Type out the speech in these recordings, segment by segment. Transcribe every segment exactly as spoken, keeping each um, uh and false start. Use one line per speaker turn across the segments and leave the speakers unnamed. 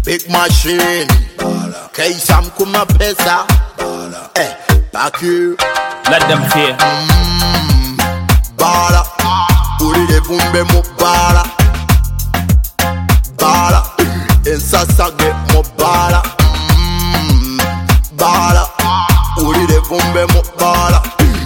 Big machine, K-Sam kuma pesa, eh, back you.
Let them fear.
Mm, bala, uri de bumbe mo bala, bala, en sasa get mo bala, mm, bala, uri de bumbe mo bala,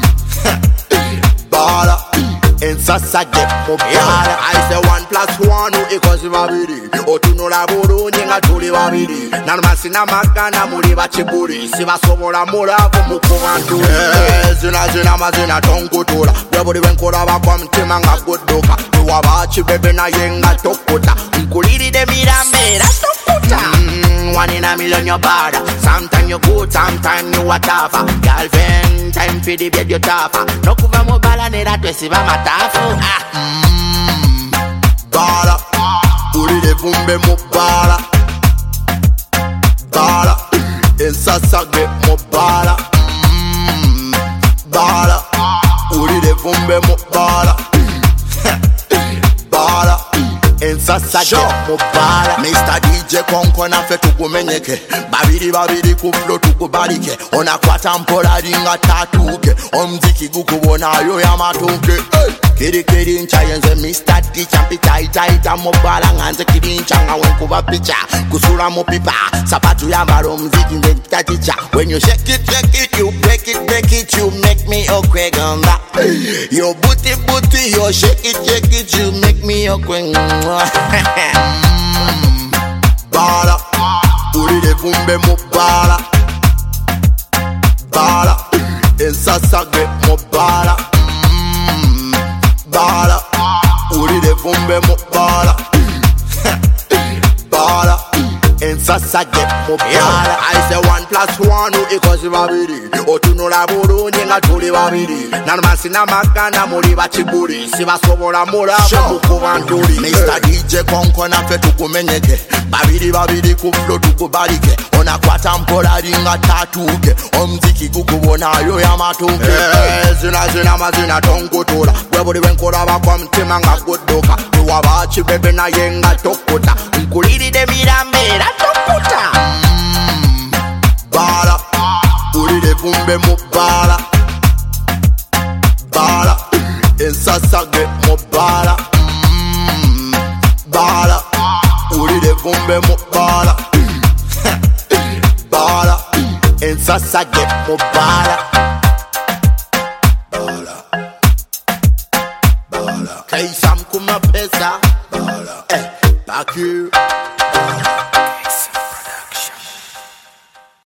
bala, en sasa get mo bala. I say one plus one equals babiri, otuno la buru nyinga tuli babiri. Namasina magana muri bachiburi, siba sobola mulavu mukubantu. Zina zina mazina tongutura, webuli wenkora bakwa mtima nga godoka. Wabachi bebe na yenga tokuta, nkuliri de mirambera tokuta. Mm, one in a million your bada, sometime you good, sometime you a tougher. Girlfriend, time for the bed you tougher. No kuva mobala nera twesiba matafu. Ah. Mm, bala, uri de bumbe mo bala. Bala, en sasa get mo bala. Mm, bala, uri de bumbe mo bala. Bala, en sasa get mo bala. Mister D J Konko na fe tukumenyeke, babiri babiri kuflo tukubalike. Ona kwa tampola ringa tatuke, omziki gukubona yo ya matuke. Kiri kiri ncha yenze Mister D champi tai tai tamo bala nganze kiri ncha nga wenkuba picha kusura mo pipa sapatu ya maro mziki nde taticha. When you shake it shake it, you break it break it, you make me okwe gamba. Yo booty booty, yo shake it shake it, you make me okwe. Bala, uri de bumbe mo bala, bala, en sasa get mo bala. Bala, uri de bumbe mo bala, bala, en sasa get mo bala. I say one plus one equals babiri, otuno la buru nyinga tuli babiri. Namasina magana muri bachiburi, siba sobola mulavu mukubanturi. Mister D J Konko na fe tukumenyeke, babiri babiri kuflo tukubalike. Ona kwa tampola ringa tatuke, omziki gukubona yo ya matuke. Zina zina mazina tongutura, webuli wenkora bakwa mtima nga godoka. Wabachi bebe na yenga tokuta, nkuliri de mirambera tokuta. Mm, bala, uri de bumbe mo bala, bala, en sasa get mo bala. Mm, bala, uri de bumbe mo bala, bala, en sasa get mo bala. K-Sam kuma pesa, eh, back you.